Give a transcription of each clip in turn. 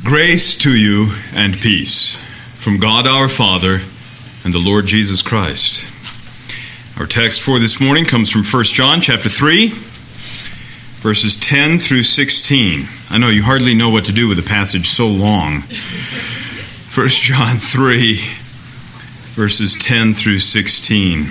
Grace to you and peace from God our Father and the Lord Jesus Christ. Our text for this morning comes from 1 John chapter 3, verses 10 through 16. I know you hardly know what to do with a passage so long. 1 John 3, verses 10 through 16.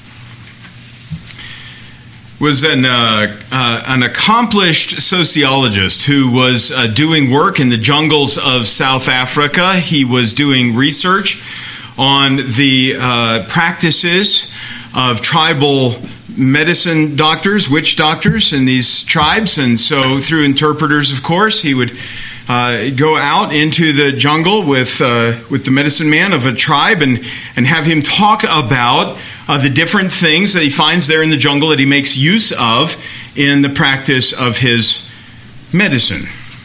Was an accomplished sociologist who was doing work in the jungles of South Africa. He was doing research on the practices of tribal medicine doctors, witch doctors in these tribes. And so through interpreters, of course, he would go out into the jungle with the medicine man of a tribe and have him talk about the different things that he finds there in the jungle that he makes use of in the practice of his medicine.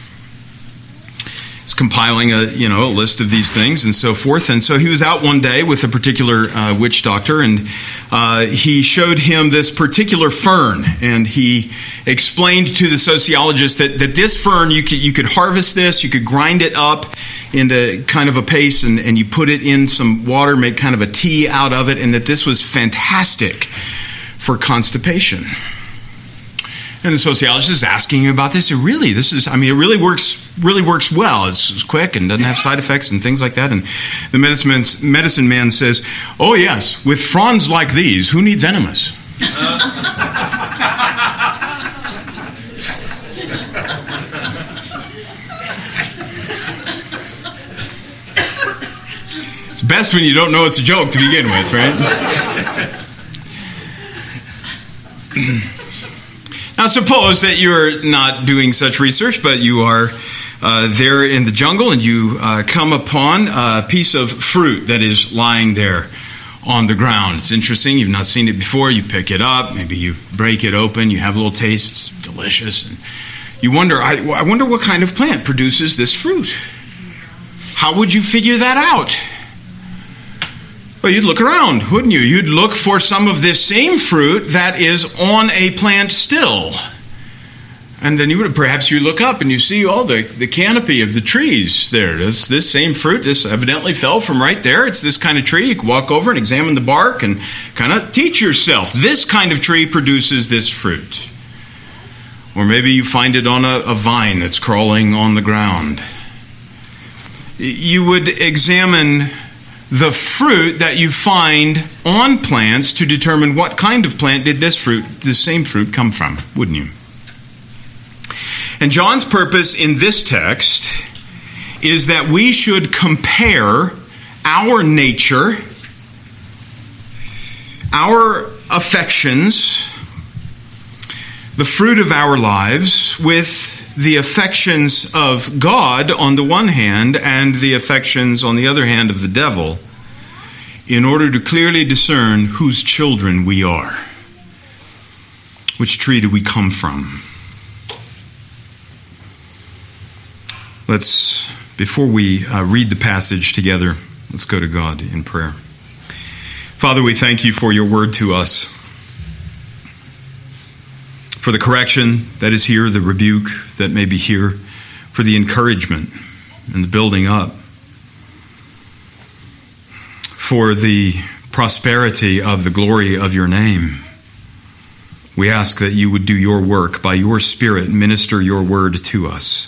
He's compiling a list of these things and so forth. And so he was out one day with a particular witch doctor, and he showed him this particular fern, and he explained to the sociologist that this fern, you could harvest this, you could grind it up into kind of a paste, and you put it in some water, make kind of a tea out of it, and that this was fantastic for constipation. And the sociologist is asking him about this. It really works well. It's quick and doesn't have side effects and things like that. And the medicine man says, "Oh yes, with fronds like these, who needs enemas?" It's best when you don't know it's a joke to begin with, right? Now, suppose that you're not doing such research, but you are there in the jungle and you come upon a piece of fruit that is lying there on the ground. It's interesting. You've not seen it before. You pick it up. Maybe you break it open. You have a little taste. It's delicious. And you wonder, I wonder what kind of plant produces this fruit. How would you figure that out? Well, you'd look around, wouldn't you? You'd look for some of this same fruit that is on a plant still. And then perhaps you look up and you see the canopy of the trees there. This same fruit, this evidently fell from right there. It's this kind of tree. You can walk over and examine the bark and kind of teach yourself. This kind of tree produces this fruit. Or maybe you find it on a vine that's crawling on the ground. You would examine the fruit that you find on plants to determine what kind of plant did this same fruit come from, wouldn't you? And John's purpose in this text is that we should compare our nature, our affections, the fruit of our lives with the affections of God on the one hand and the affections on the other hand of the devil, in order to clearly discern whose children we are. Which tree do we come from? Before we read the passage together, let's go to God in prayer. Father, we thank you for your word to us, for the correction that is here, the rebuke that may be here, for the encouragement and the building up, for the prosperity of the glory of your name. We ask that you would do your work by your Spirit, minister your word to us.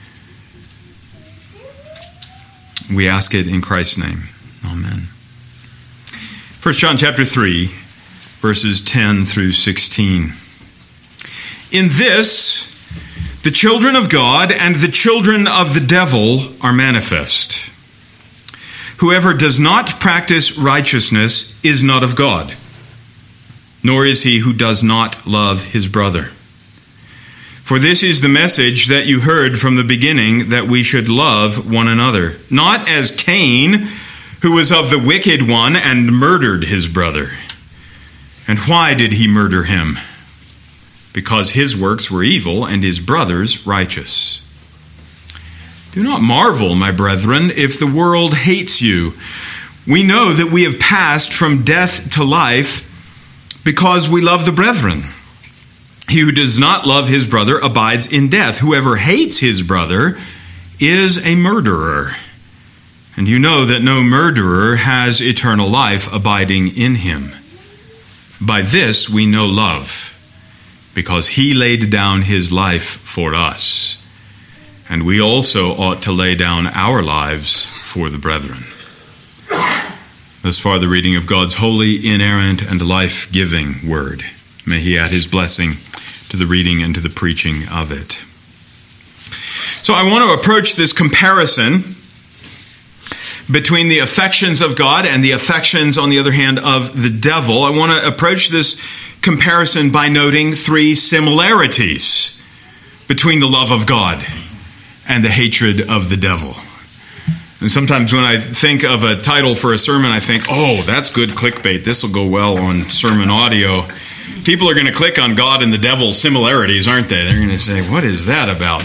We ask it in Christ's name. Amen. 1 John chapter 3, verses 10 through 16. In this, the children of God and the children of the devil are manifest. Whoever does not practice righteousness is not of God, nor is he who does not love his brother. For this is the message that you heard from the beginning, that we should love one another, not as Cain, who was of the wicked one and murdered his brother. And why did he murder him? Because his works were evil and his brother's righteous. Do not marvel, my brethren, if the world hates you. We know that we have passed from death to life because we love the brethren. He who does not love his brother abides in death. Whoever hates his brother is a murderer. And you know that no murderer has eternal life abiding in him. By this we know love, because he laid down his life for us. And we also ought to lay down our lives for the brethren. Thus far the reading of God's holy, inerrant, and life-giving word. May he add his blessing to the reading and to the preaching of it. So I want to approach this comparison between the affections of God and the affections, on the other hand, of the devil. I want to approach this comparison by noting three similarities between the love of God and the hatred of the devil. And sometimes when I think of a title for a sermon, I think, oh, that's good clickbait. This will go well on sermon audio. People are going to click on God and the devil similarities, aren't they? They're going to say, what is that about?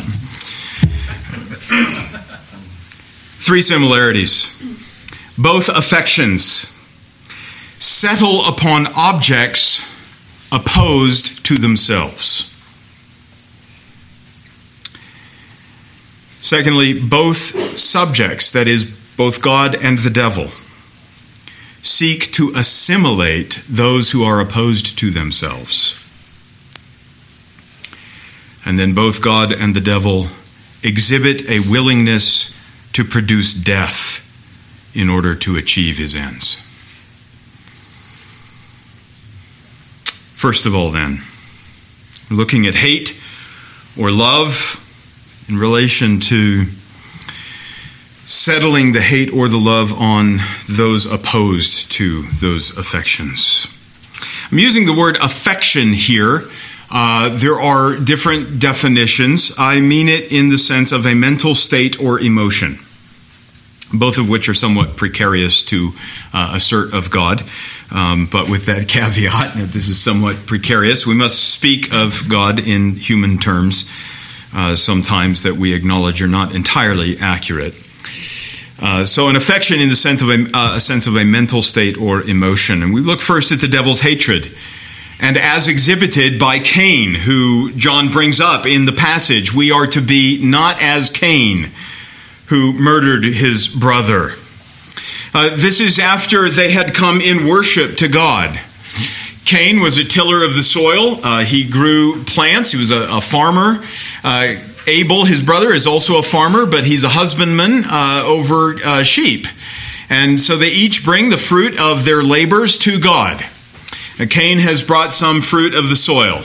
Three similarities. Both affections settle upon objects opposed to themselves. Secondly, both subjects, that is, both God and the devil, seek to assimilate those who are opposed to themselves. And then both God and the devil exhibit a willingness to produce death in order to achieve his ends. First of all, then, looking at hate or love in relation to settling the hate or the love on those opposed to those affections. I'm using the word affection here. There are different definitions. I mean it in the sense of a mental state or emotion, both of which are somewhat precarious to assert of God. But with that caveat that this is somewhat precarious, we must speak of God in human terms sometimes that we acknowledge are not entirely accurate. So an affection in the sense of a mental state or emotion. And we look first at the devil's hatred. And as exhibited by Cain, who John brings up in the passage, we are to be not as Cain, who murdered his brother. This is after they had come in worship to God. Cain was a tiller of the soil. He grew plants. He was a farmer. Abel, his brother, is also a farmer, but he's a husbandman over sheep. And so they each bring the fruit of their labors to God. Cain has brought some fruit of the soil,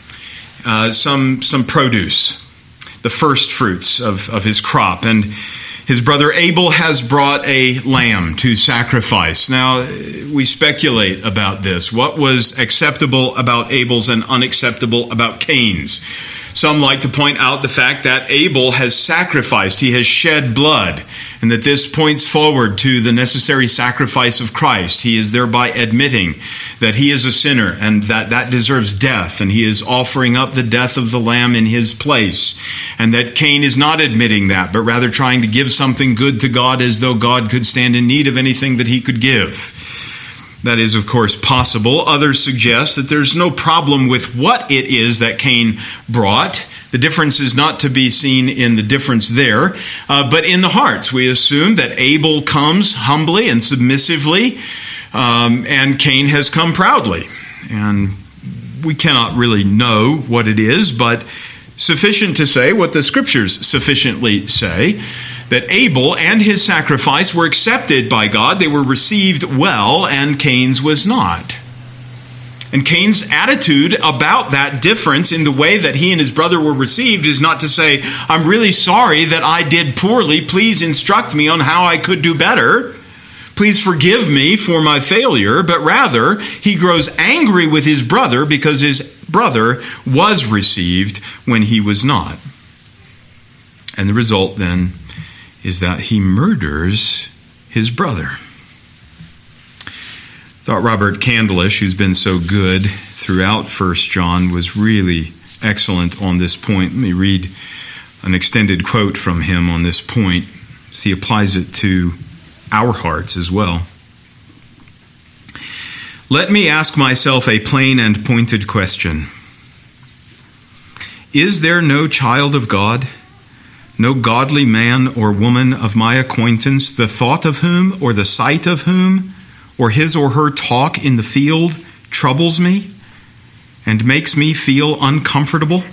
some produce, the first fruits of his crop. And his brother Abel has brought a lamb to sacrifice. Now, we speculate about this. What was acceptable about Abel's and unacceptable about Cain's? Some like to point out the fact that Abel has sacrificed, he has shed blood, and that this points forward to the necessary sacrifice of Christ. He is thereby admitting that he is a sinner and that deserves death, and he is offering up the death of the lamb in his place. And that Cain is not admitting that, but rather trying to give something good to God as though God could stand in need of anything that he could give. That is, of course, possible. Others suggest that there's no problem with what it is that Cain brought. The difference is not to be seen in the difference there, but in the hearts. We assume that Abel comes humbly and submissively, and Cain has come proudly. And we cannot really know what it is, but sufficient to say what the Scriptures sufficiently say, that Abel and his sacrifice were accepted by God. They were received well, and Cain's was not. And Cain's attitude about that difference in the way that he and his brother were received is not to say, I'm really sorry that I did poorly. Please instruct me on how I could do better. Please forgive me for my failure. But rather, he grows angry with his brother because his brother was received when he was not. And the result then is that he murders his brother. I thought Robert Candlish, who's been so good throughout 1 John, was really excellent on this point. Let me read an extended quote from him on this point, as he applies it to our hearts as well. Let me ask myself a plain and pointed question. Is there no child of God, no godly man or woman of my acquaintance, the thought of whom or the sight of whom or his or her talk in the field troubles me and makes me feel uncomfortable?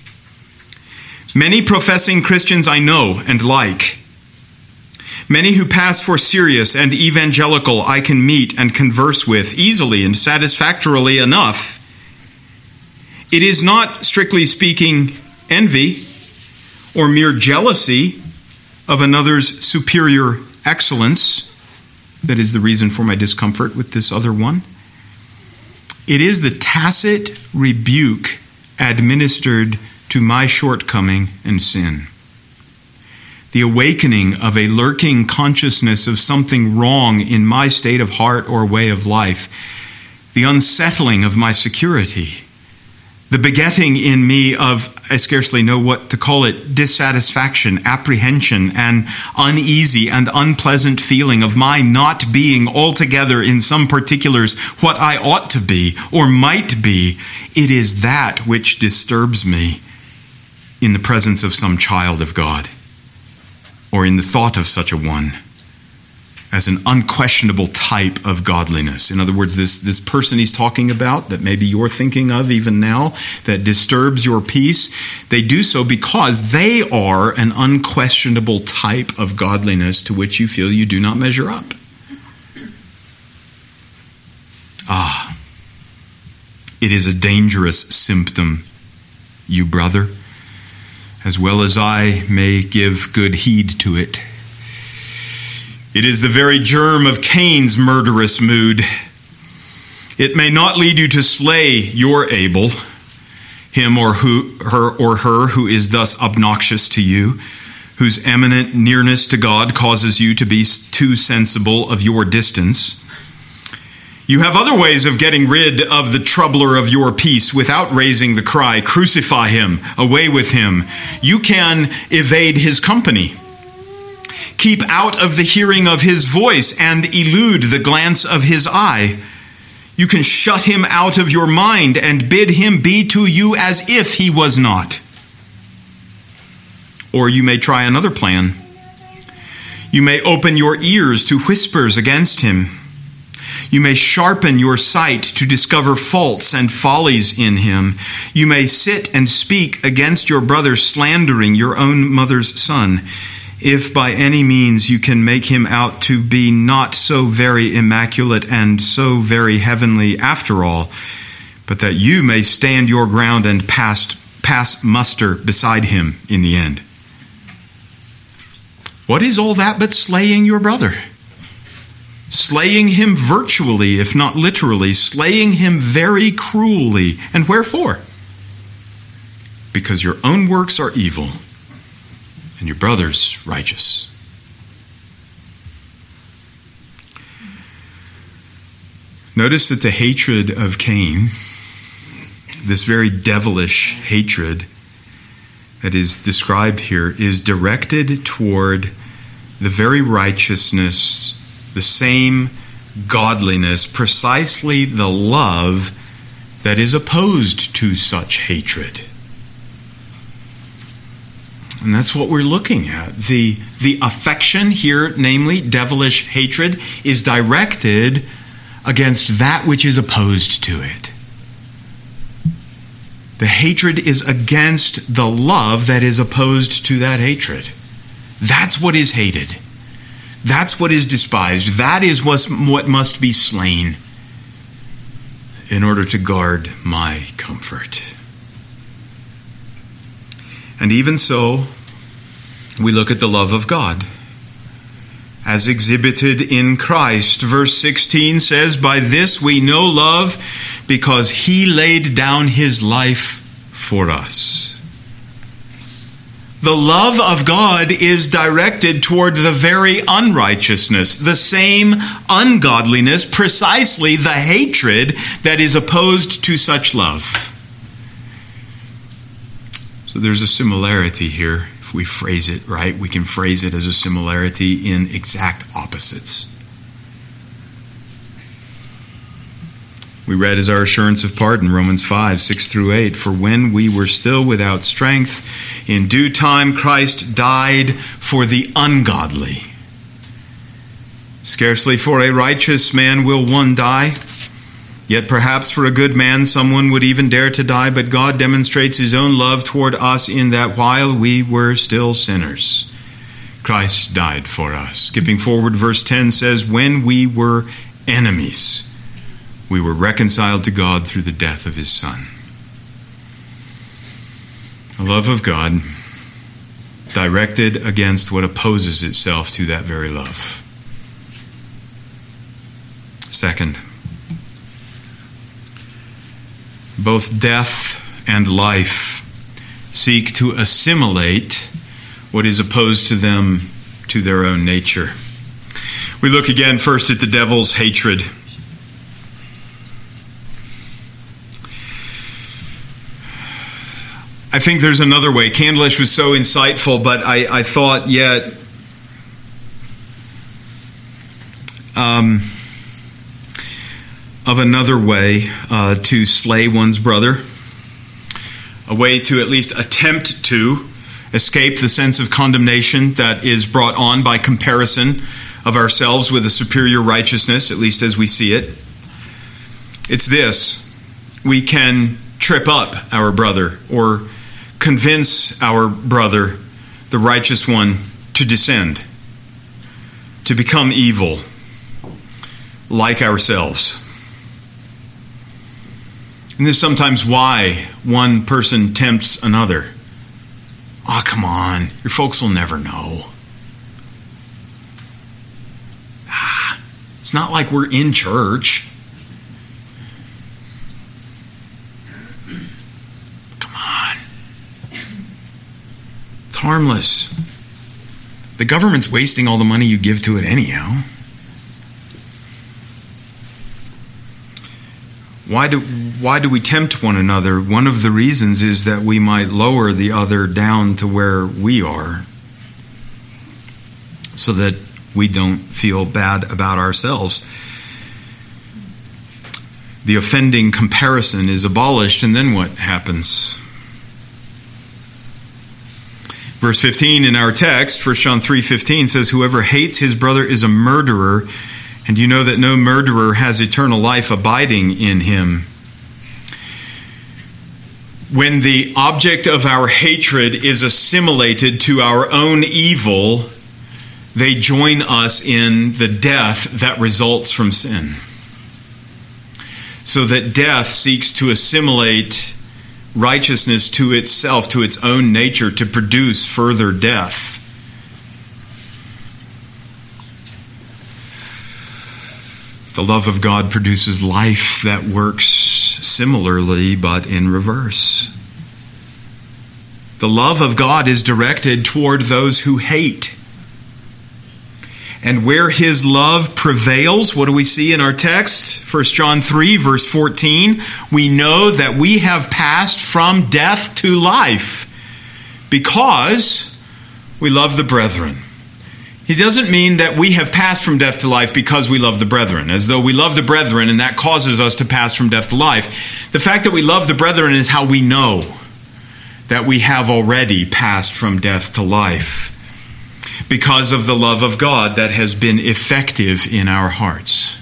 Many professing Christians I know and like. Many who pass for serious and evangelical I can meet and converse with easily and satisfactorily enough. It is not, strictly speaking, envy or mere jealousy of another's superior excellence that is the reason for my discomfort with this other one. It is the tacit rebuke administered to my shortcoming and sin. The awakening of a lurking consciousness of something wrong in my state of heart or way of life. The unsettling of my security. The begetting in me of, I scarcely know what to call it, dissatisfaction, apprehension, and uneasy and unpleasant feeling of my not being altogether in some particulars what I ought to be or might be. It is that which disturbs me in the presence of some child of God, or in the thought of such a one, as an unquestionable type of godliness. In other words, this person he's talking about, that maybe you're thinking of even now, that disturbs your peace, they do so because they are an unquestionable type of godliness to which you feel you do not measure up. It is a dangerous symptom, you brother, as well as I may give good heed to it. It is the very germ of Cain's murderous mood. It may not lead you to slay your Abel, him or her who is thus obnoxious to you, whose eminent nearness to God causes you to be too sensible of your distance. You have other ways of getting rid of the troubler of your peace without raising the cry, "Crucify him, away with him." You can evade his company. Keep out of the hearing of his voice and elude the glance of his eye. You can shut him out of your mind and bid him be to you as if he was not. Or you may try another plan. You may open your ears to whispers against him. You may sharpen your sight to discover faults and follies in him. You may sit and speak against your brother, slandering your own mother's son, if by any means you can make him out to be not so very immaculate and so very heavenly after all, but that you may stand your ground and pass muster beside him in the end. What is all that but slaying your brother? Slaying him virtually, if not literally, slaying him very cruelly. And wherefore? Because your own works are evil and your brother's righteous. Notice that the hatred of Cain, this very devilish hatred that is described here, is directed toward the very righteousness, the same godliness, precisely the love that is opposed to such hatred. And that's what we're looking at. The affection here, namely devilish hatred, is directed against that which is opposed to it. The hatred is against the love that is opposed to that hatred. That's what is hated. That's what is despised. That is what must be slain in order to guard my comfort. And even so, we look at the love of God as exhibited in Christ. Verse 16 says, "By this we know love, because he laid down his life for us." The love of God is directed toward the very unrighteousness, the same ungodliness, precisely the hatred that is opposed to such love. So there's a similarity here. If we phrase it right, we can phrase it as a similarity in exact opposites. We read as our assurance of pardon, Romans 5:6-8. For when we were still without strength, in due time Christ died for the ungodly. Scarcely for a righteous man will one die, yet perhaps for a good man someone would even dare to die, but God demonstrates his own love toward us in that while we were still sinners, Christ died for us. Skipping forward, verse 10 says, when we were enemies, we were reconciled to God through the death of his Son. The love of God directed against what opposes itself to that very love. Second, both death and life seek to assimilate what is opposed to them to their own nature. We look again first at the devil's hatred. I think there's another way. Candlish was so insightful, but I thought yet of another way to slay one's brother, a way to at least attempt to escape the sense of condemnation that is brought on by comparison of ourselves with a superior righteousness, at least as we see it. It's this: we can trip up our brother or convince our brother, the righteous one, to descend, to become evil, like ourselves. And this is sometimes why one person tempts another. Oh, come on, your folks will never know. It's not like we're in church. Come on. It's harmless. The government's wasting all the money you give to it anyhow. Why do we tempt one another? One of the reasons is that we might lower the other down to where we are, so that we don't feel bad about ourselves. The offending comparison is abolished, and then what happens? Verse 15 in our text, 1 John 3:15 says, whoever hates his brother is a murderer, and you know that no murderer has eternal life abiding in him. When the object of our hatred is assimilated to our own evil, they join us in the death that results from sin. So that death seeks to assimilate righteousness to itself, to its own nature, to produce further death. The love of God produces life that works similarly, but in reverse. The love of God is directed toward those who hate. And where his love prevails, what do we see in our text? 1 John 3, verse 14. We know that we have passed from death to life because we love the brethren. He doesn't mean that we have passed from death to life because we love the brethren, as though we love the brethren and that causes us to pass from death to life. The fact that we love the brethren is how we know that we have already passed from death to life, because of the love of God that has been effective in our hearts.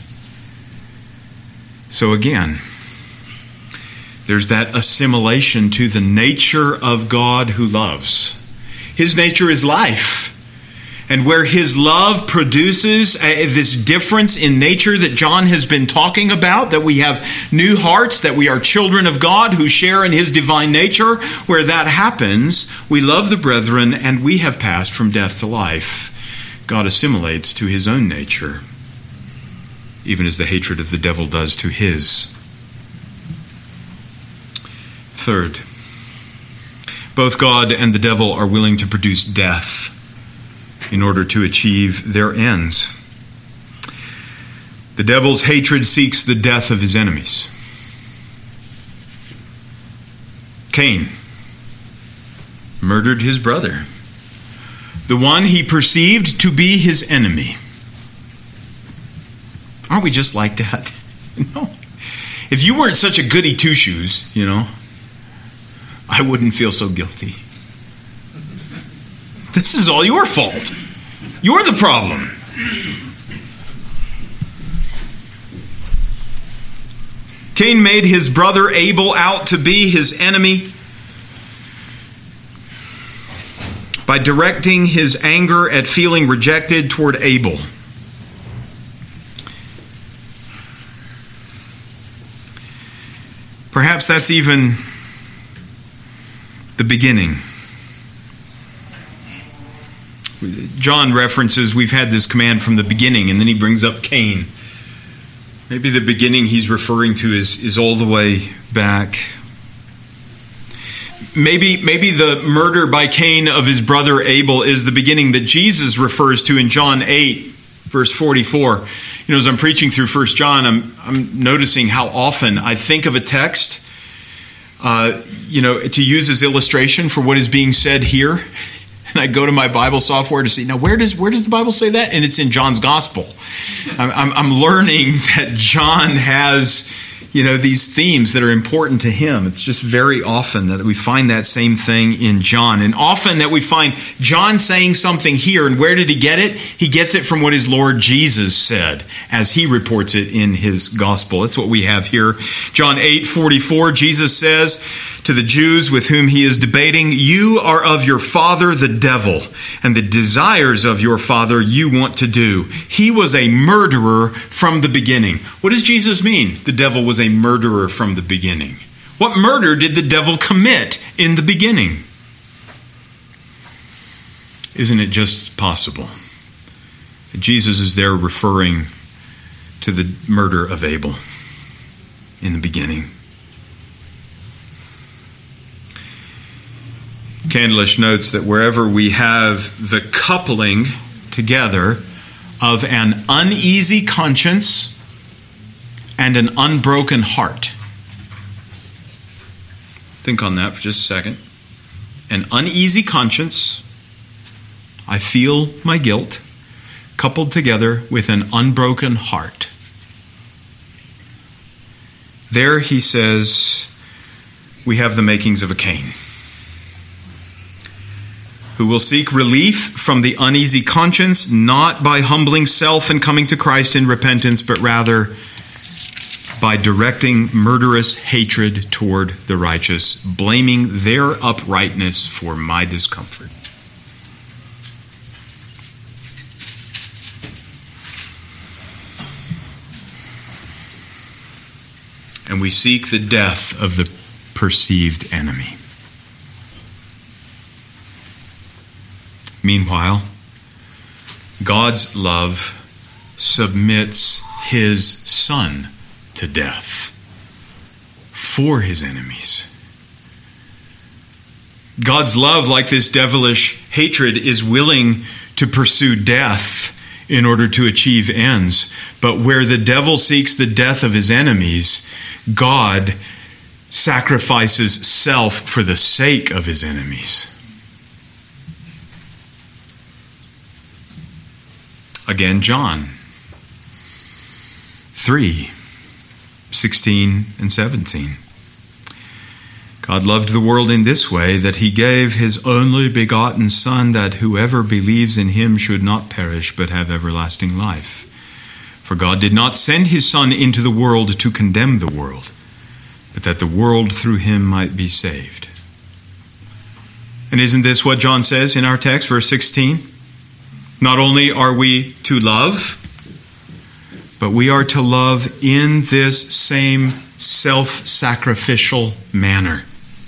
So again, there's that assimilation to the nature of God who loves. His nature is life. And where his love produces this difference in nature that John has been talking about, that we have new hearts, that we are children of God who share in his divine nature, where that happens, we love the brethren and we have passed from death to life. God assimilates to his own nature, even as the hatred of the devil does to his. Third, both God and the devil are willing to produce death in order to achieve their ends. The devil's hatred seeks the death of his enemies. Cain murdered his brother, the one he perceived to be his enemy. Aren't we just like that? No. If you weren't such a goody two-shoes, I wouldn't feel so guilty. This is all your fault. You're the problem. Cain made his brother Abel out to be his enemy by directing his anger at feeling rejected toward Abel. Perhaps that's even the beginning. John references we've had this command from the beginning, and then he brings up Cain. Maybe the beginning he's referring to is all the way back. Maybe the murder by Cain of his brother Abel is the beginning that Jesus refers to in John 8, verse 44. As I'm preaching through 1 John, I'm noticing how often I think of a text, to use as illustration for what is being said here. And I go to my Bible software to see, now where does the Bible say that? And it's in John's Gospel. I'm learning that John has, these themes that are important to him. It's just very often that we find that same thing in John. And often that we find John saying something here. And where did he get it? He gets it from what his Lord Jesus said as he reports it in his Gospel. That's what we have here. John 8:44, Jesus says to the Jews with whom he is debating, "You are of your father the devil, and the desires of your father you want to do. He was a murderer from the beginning." What does Jesus mean? The devil was a murderer from the beginning. What murder did the devil commit in the beginning? Isn't it just possible that Jesus is there referring to the murder of Abel in the beginning? Candlish notes that wherever we have the coupling together of an uneasy conscience and an unbroken heart. Think on that for just a second. An uneasy conscience, I feel my guilt, coupled together with an unbroken heart. There, he says, we have the makings of a Cain, who will seek relief from the uneasy conscience, not by humbling self and coming to Christ in repentance, but rather by directing murderous hatred toward the righteous, blaming their uprightness for my discomfort. And we seek the death of the perceived enemy. Meanwhile, God's love submits his Son to death for his enemies. God's love, like this devilish hatred, is willing to pursue death in order to achieve ends. But where the devil seeks the death of his enemies, God sacrifices self for the sake of his enemies. Again, John 3:16 and 17. God loved the world in this way, that he gave his only begotten Son, that whoever believes in him should not perish, but have everlasting life. For God did not send his Son into the world to condemn the world, but that the world through him might be saved. And isn't this what John says in our text, verse 16? Not only are we to love, but we are to love in this same self-sacrificial manner.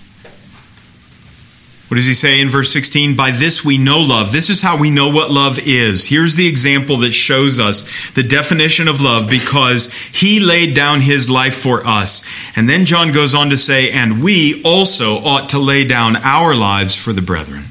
What does he say in verse 16? By this we know love. This is how we know what love is. Here's the example that shows us the definition of love, because he laid down his life for us. And then John goes on to say, and we also ought to lay down our lives for the brethren.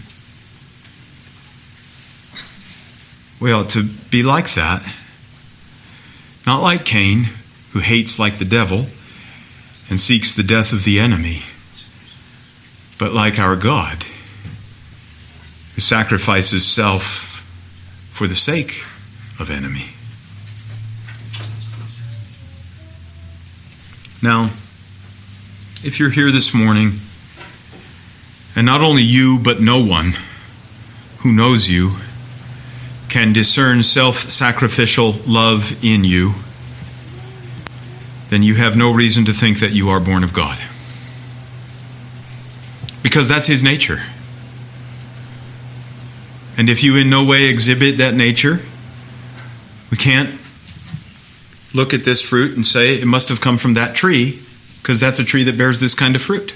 We ought to be like that. Not like Cain, who hates like the devil and seeks the death of the enemy, but like our God, who sacrifices self for the sake of enemy. Now, if you're here this morning, and not only you, but no one who knows you can discern self-sacrificial love in you, then you have no reason to think that you are born of God. Because that's His nature. And if you in no way exhibit that nature, we can't look at this fruit and say it must have come from that tree, because that's a tree that bears this kind of fruit.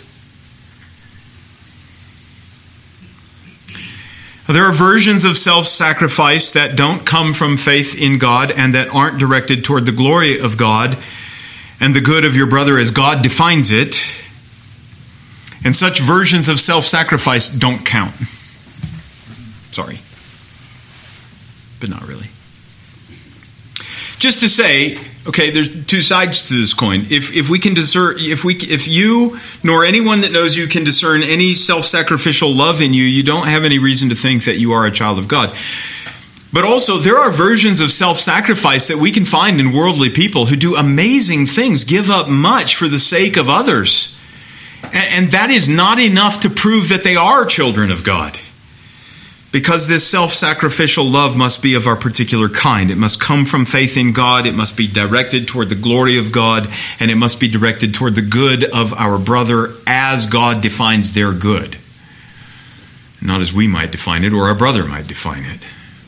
There are versions of self-sacrifice that don't come from faith in God and that aren't directed toward the glory of God and the good of your brother as God defines it. And such versions of self-sacrifice don't count. Sorry. But not really. Just to say, okay, there's two sides to this coin. If we can discern, if you nor anyone that knows you can discern any self-sacrificial love in you, you don't have any reason to think that you are a child of God. But also, there are versions of self-sacrifice that we can find in worldly people who do amazing things, give up much for the sake of others. And that is not enough to prove that they are children of God. Because this self-sacrificial love must be of our particular kind. It must come from faith in God. It must be directed toward the glory of God. And it must be directed toward the good of our brother as God defines their good. Not as we might define it or our brother might define it.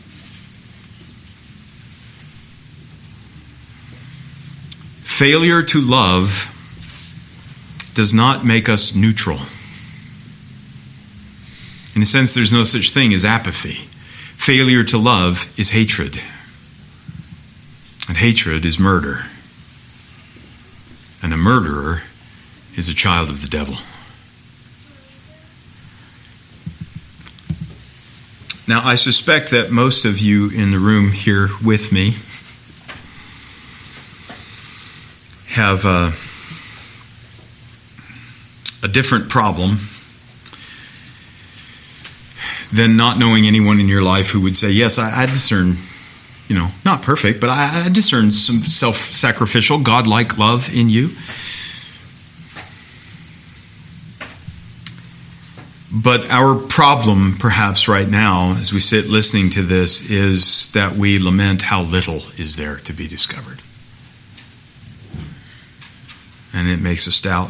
Failure to love does not make us neutral. In a sense, there's no such thing as apathy. Failure to love is hatred. And hatred is murder. And a murderer is a child of the devil. Now, I suspect that most of you in the room here with me have a different problem than not knowing anyone in your life who would say, yes, I discern, not perfect, but I discern some self-sacrificial, God-like love in you. But our problem, perhaps right now, as we sit listening to this, is that we lament how little is there to be discovered. And it makes us doubt.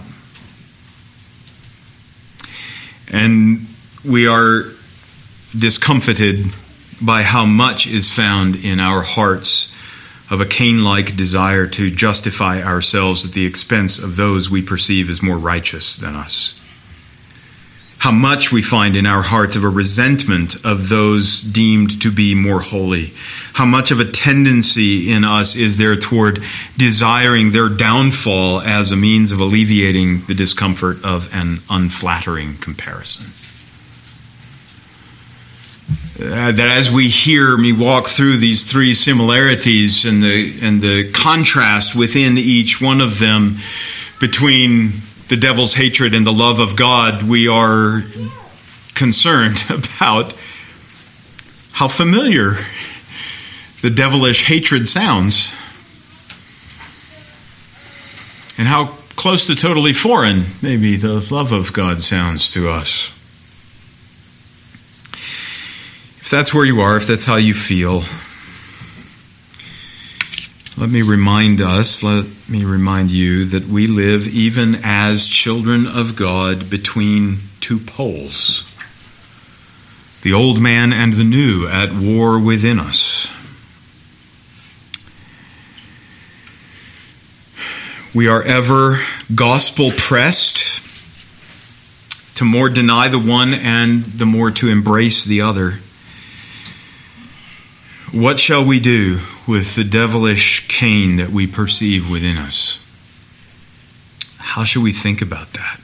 And we are discomfited by how much is found in our hearts of a Cain-like desire to justify ourselves at the expense of those we perceive as more righteous than us. How much we find in our hearts of a resentment of those deemed to be more holy. How much of a tendency in us is there toward desiring their downfall as a means of alleviating the discomfort of an unflattering comparison. That as we hear me walk through these three similarities and the contrast within each one of them between the devil's hatred and the love of God, we are concerned about how familiar the devilish hatred sounds and how close to totally foreign maybe the love of God sounds to us. If that's where you are, if that's how you feel, let me remind you that we live even as children of God between two poles. The old man and the new at war within us. We are ever gospel pressed to more deny the one and the more to embrace the other. What shall we do with the devilish Cain that we perceive within us? How should we think about that?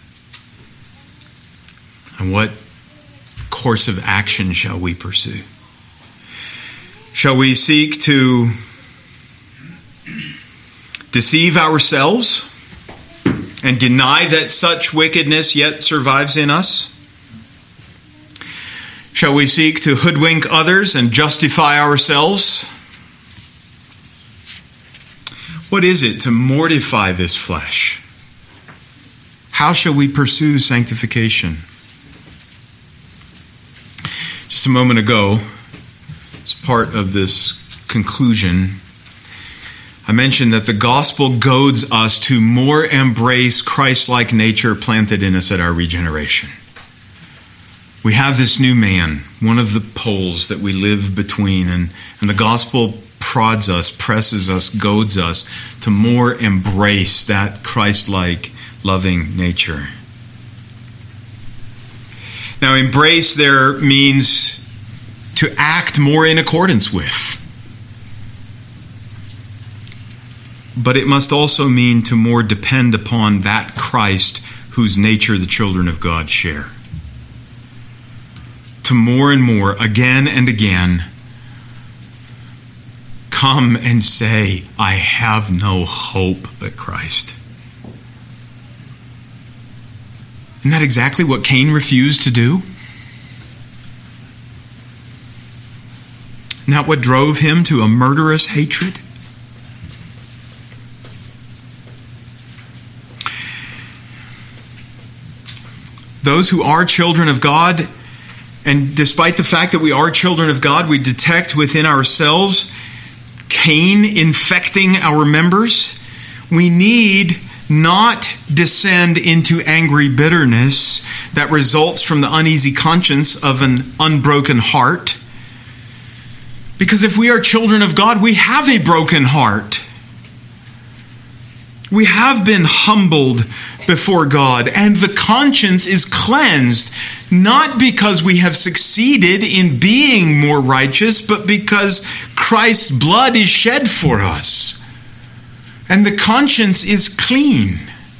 And what course of action shall we pursue? Shall we seek to deceive ourselves and deny that such wickedness yet survives in us? Shall we seek to hoodwink others and justify ourselves? What is it to mortify this flesh? How shall we pursue sanctification? Just a moment ago, as part of this conclusion, I mentioned that the gospel goads us to more embrace Christ-like nature planted in us at our regeneration. We have this new man, one of the poles that we live between, and the gospel prods us, presses us, goads us to more embrace that Christ-like loving nature. Now, embrace there means to act more in accordance with. But it must also mean to more depend upon that Christ whose nature the children of God share. To more and more, again and again, come and say, I have no hope but Christ. Isn't that exactly what Cain refused to do? Isn't that what drove him to a murderous hatred? Those who are children of God, and despite the fact that we are children of God, we detect within ourselves Cain infecting our members. We need not descend into angry bitterness that results from the uneasy conscience of an unbroken heart. Because if we are children of God, we have a broken heart. We have been humbled before God, and the conscience is cleansed, not because we have succeeded in being more righteous, but because Christ's blood is shed for us. And the conscience is clean.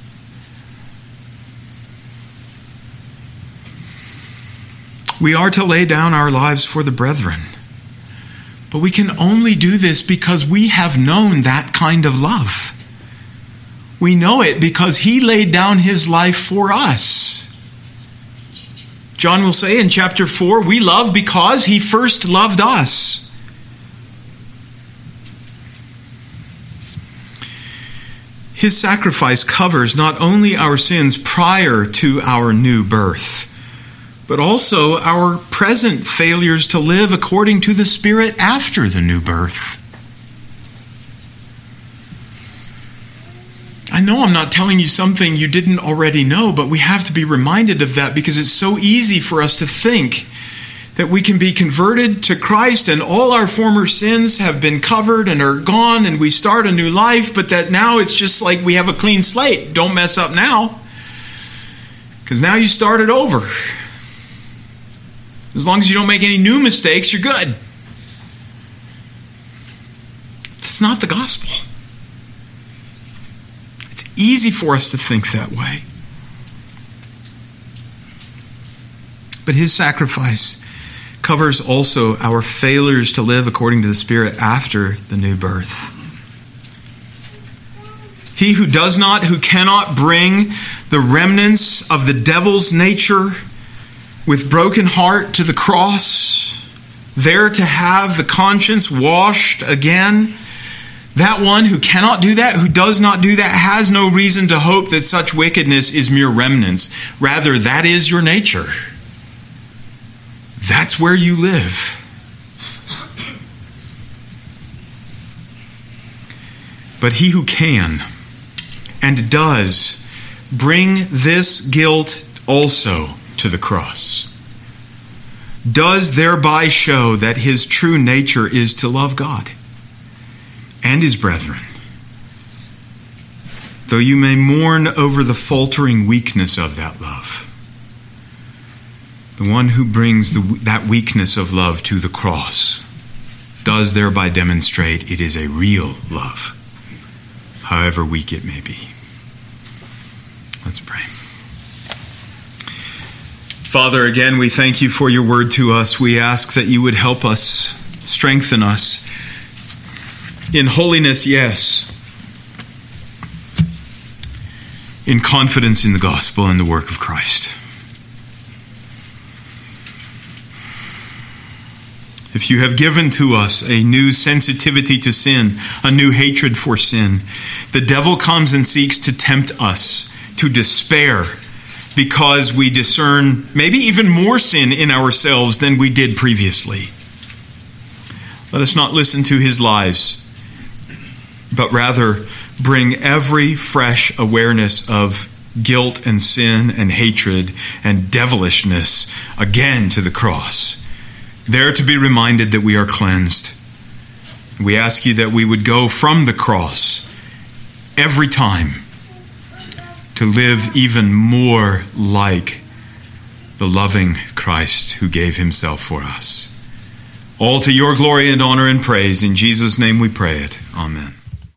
We are to lay down our lives for the brethren. But we can only do this because we have known that kind of love. We know it because he laid down his life for us. John will say in chapter 4, we love because he first loved us. His sacrifice covers not only our sins prior to our new birth, but also our present failures to live according to the Spirit after the new birth. I know I'm not telling you something you didn't already know, but we have to be reminded of that because it's so easy for us to think that we can be converted to Christ and all our former sins have been covered and are gone and we start a new life, but that now it's just like we have a clean slate. Don't mess up now, because now you started over. As long as you don't make any new mistakes, you're good. That's not the gospel. It's easy for us to think that way. But his sacrifice covers also our failures to live according to the Spirit after the new birth. He who cannot bring the remnants of the devil's nature with broken heart to the cross, there to have the conscience washed again, that one who cannot do that, who does not do that, has no reason to hope that such wickedness is mere remnants. Rather, that is your nature. That's where you live. But he who can and does bring this guilt also to the cross does thereby show that his true nature is to love God and his brethren. Though you may mourn over the faltering weakness of that love, the one who brings that weakness of love to the cross does thereby demonstrate it is a real love, however weak it may be. Let's pray. Father, again, we thank you for your word to us. We ask that you would help us, strengthen us in holiness, yes, in confidence in the gospel and the work of Christ. If you have given to us a new sensitivity to sin, a new hatred for sin, the devil comes and seeks to tempt us to despair because we discern maybe even more sin in ourselves than we did previously. Let us not listen to his lies, but rather bring every fresh awareness of guilt and sin and hatred and devilishness again to the cross, there to be reminded that we are cleansed. We ask you that we would go from the cross every time to live even more like the loving Christ who gave himself for us. All to your glory and honor and praise. In Jesus' name we pray it. Amen.